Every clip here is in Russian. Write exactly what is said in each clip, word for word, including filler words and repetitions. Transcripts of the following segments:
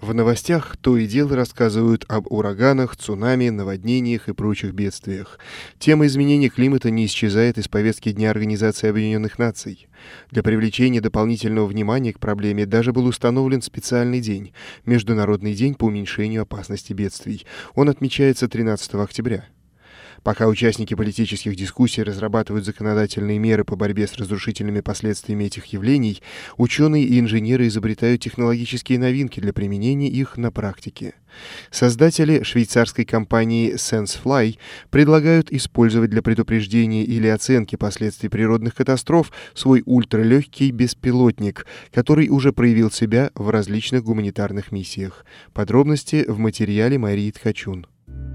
В новостях то и дело рассказывают об ураганах, цунами, наводнениях и прочих бедствиях. Тема изменения климата не исчезает из повестки Дня Организации Объединенных Наций. Для привлечения дополнительного внимания к проблеме даже был установлен специальный день – Международный день по уменьшению опасности бедствий. Он отмечается тринадцатого октября. Пока участники политических дискуссий разрабатывают законодательные меры по борьбе с разрушительными последствиями этих явлений, ученые и инженеры изобретают технологические новинки для применения их на практике. Создатели швейцарской компании SenseFly предлагают использовать для предупреждения или оценки последствий природных катастроф свой ультралегкий беспилотник, который уже проявил себя в различных гуманитарных миссиях. Подробности в материале Марии Ткачун.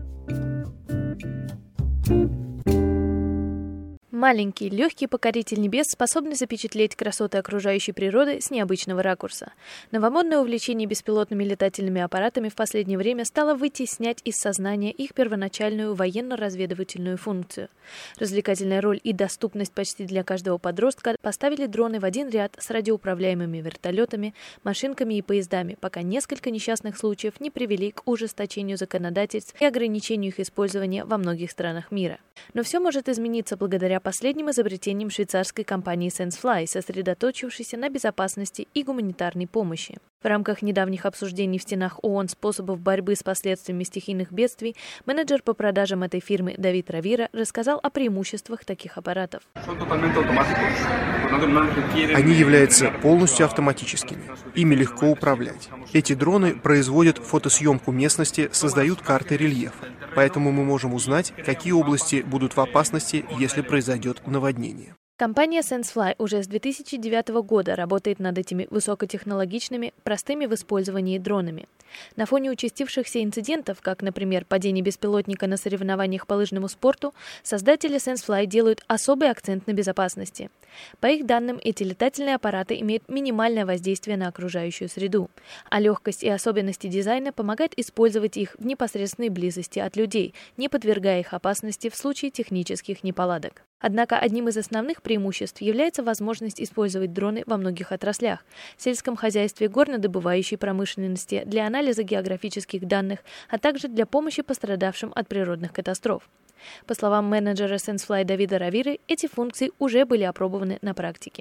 Маленький, легкий покоритель небес способный запечатлеть красоты окружающей природы с необычного ракурса. Новомодное увлечение беспилотными летательными аппаратами в последнее время стало вытеснять из сознания их первоначальную военно-разведывательную функцию. Развлекательная роль и доступность почти для каждого подростка поставили дроны в один ряд с радиоуправляемыми вертолетами, машинками и поездами, пока несколько несчастных случаев не привели к ужесточению законодательств и ограничению их использования во многих странах мира. Но все может измениться благодаря последним изобретением швейцарской компании SenseFly, сосредоточившейся на безопасности и гуманитарной помощи. В рамках недавних обсуждений в стенах ООН способов борьбы с последствиями стихийных бедствий менеджер по продажам этой фирмы Давид Равира рассказал о преимуществах таких аппаратов. Они являются полностью автоматическими. Ими легко управлять. Эти дроны производят фотосъемку местности, создают карты рельефа. Поэтому мы можем узнать, какие области будут в опасности, если произойдет наводнение. Компания SenseFly уже с две тысячи девятого года работает над этими высокотехнологичными, простыми в использовании дронами. На фоне участившихся инцидентов, как, например, падение беспилотника на соревнованиях по лыжному спорту, создатели SenseFly делают особый акцент на безопасности. По их данным, эти летательные аппараты имеют минимальное воздействие на окружающую среду, а легкость и особенности дизайна помогают использовать их в непосредственной близости от людей, не подвергая их опасности в случае технических неполадок. Однако одним из основных преимуществ является возможность использовать дроны во многих отраслях – сельском хозяйстве, горнодобывающей промышленности, для анализа географических данных, а также для помощи пострадавшим от природных катастроф. По словам менеджера SenseFly Давида Равиры, эти функции уже были опробованы на практике.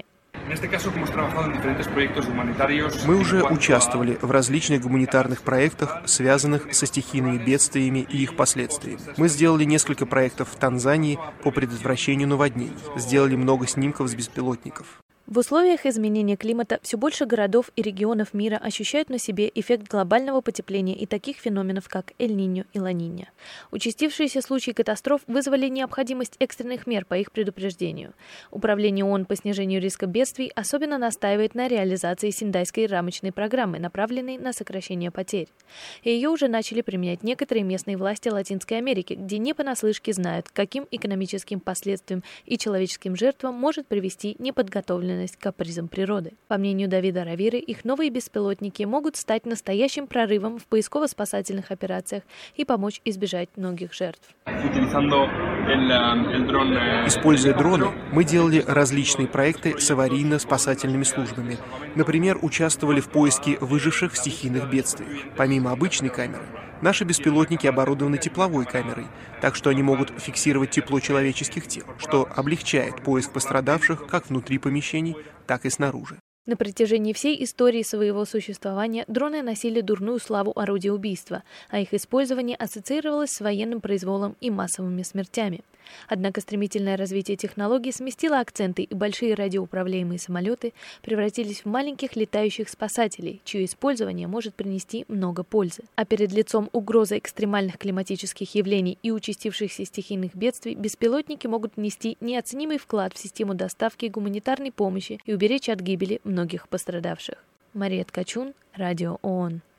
Мы уже участвовали в различных гуманитарных проектах, связанных со стихийными бедствиями и их последствиями. Мы сделали несколько проектов в Танзании по предотвращению наводнений, сделали много снимков с беспилотников. В условиях изменения климата все больше городов и регионов мира ощущают на себе эффект глобального потепления и таких феноменов, как Эль-Ниньо и Ла-Нинья. Участившиеся случаи катастроф вызвали необходимость экстренных мер по их предупреждению. Управление ООН по снижению риска бедствий особенно настаивает на реализации Синдайской рамочной программы, направленной на сокращение потерь. И ее уже начали применять некоторые местные власти Латинской Америки, где не понаслышке знают, к каким экономическим последствиям и человеческим жертвам может привести неподготовленность к капризам природы. По мнению Давида Равиры, их новые беспилотники могут стать настоящим прорывом в поисково-спасательных операциях и помочь избежать многих жертв. Используя дроны, мы делали различные проекты с аварийно-спасательными службами. Например, участвовали в поиске выживших в стихийных бедствиях. Помимо обычной камеры, наши беспилотники оборудованы тепловой камерой, так что они могут фиксировать тепло человеческих тел, что облегчает поиск пострадавших как внутри помещений, так и снаружи. На протяжении всей истории своего существования дроны носили дурную славу орудия убийства, а их использование ассоциировалось с военным произволом и массовыми смертями. Однако стремительное развитие технологий сместило акценты, и большие радиоуправляемые самолеты превратились в маленьких летающих спасателей, чье использование может принести много пользы. А перед лицом угрозы экстремальных климатических явлений и участившихся стихийных бедствий беспилотники могут внести неоценимый вклад в систему доставки гуманитарной помощи и уберечь от гибели многих пострадавших. Мария Ткачун, Радио ООН.